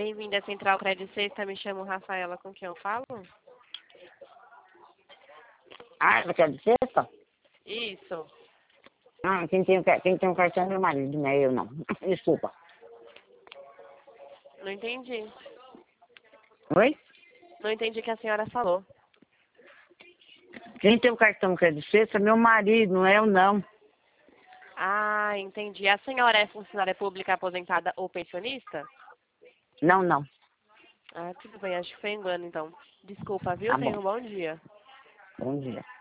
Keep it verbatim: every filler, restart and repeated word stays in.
Bem-vinda à Central Crédito Sexta, me chamo Rafaela, com quem eu falo? Ah, você é de sexta? Isso. Ah, quem tem, o ca- quem tem o cartão é meu marido, não é eu não. Desculpa. Não entendi. Oi? Não entendi o que a senhora falou. Quem tem o cartão crédito sexta é meu marido, não é eu não. Ah, entendi. A senhora é funcionária pública aposentada ou pensionista? Não, não. Ah, tudo bem, acho que foi engano, então. Desculpa, viu? Tá Tenha bom. um bom dia. Bom dia.